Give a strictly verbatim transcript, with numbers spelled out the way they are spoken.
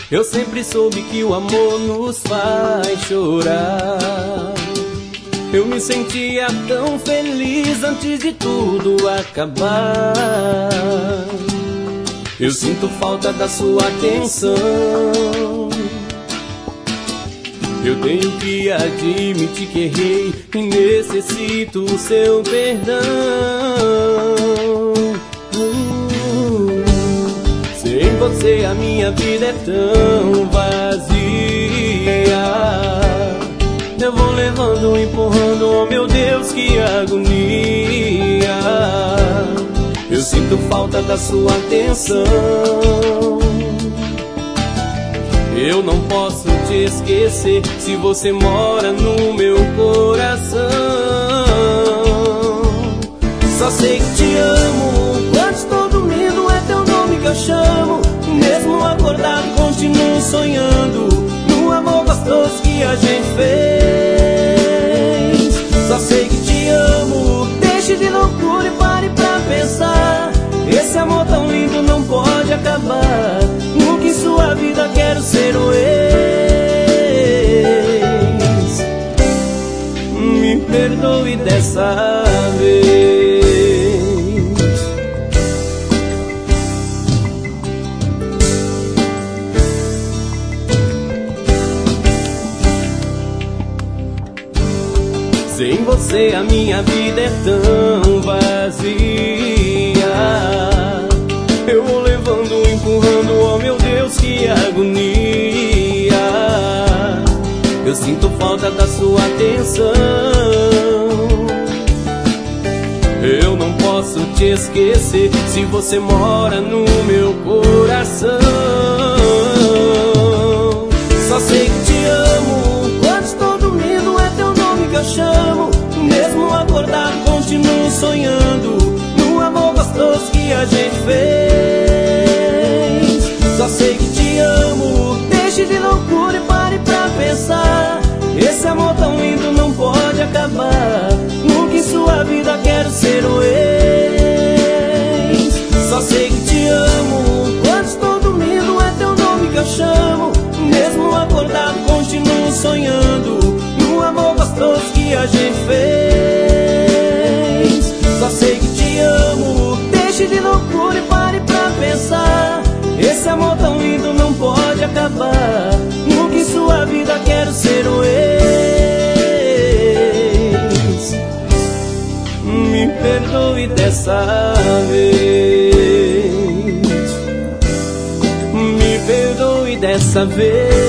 Eu sempre soube que o amor nos faz chorar. Eu me sentia tão feliz antes de tudo acabar. Eu sinto falta da sua atenção. Eu tenho que admitir que errei e necessito o seu perdão. uh, Sem você a minha vida é tão vazia. Eu vou levando, empurrando, oh meu Deus, que agonia. Eu sinto falta da sua atenção. Eu não posso te esquecer se você mora no meu coração. Só sei que te amo, quando estou dormindo é teu nome que eu chamo. Mesmo acordado continuo sonhando no amor gostoso que a gente fez. Só sei que te amo, deixe de loucura e pare pra pensar. Esse amor tão lindo não pode acabar. Nunca em sua vida quero ser o ex. Me perdoe dessa vez. Sem você a minha vida é tão vazia. Eu vou levando, empurrando, oh meu Deus, que agonia. Eu sinto falta da sua atenção. Eu não posso te esquecer se você mora no meu coração. Só sei que te amo, quando estou dormindo é teu nome que eu chamo. Mesmo acordado continuo sonhando no amor gostoso que a gente fez. Só sei que te amo, deixe de loucura e pare pra pensar. Esse amor tão lindo não pode acabar. Nunca em sua vida quero ser o ex. Só sei que te amo, quando estou dormindo é teu nome que eu chamo. Mesmo acordado continuo sonhando no amor gostoso que a gente fez. Só sei que te amo, deixe de loucura e pare pra pensar. Esse amor tão lindo não pode acabar. Nunca em sua vida quero ser o ex. Me perdoe dessa vez. Me perdoe dessa vez.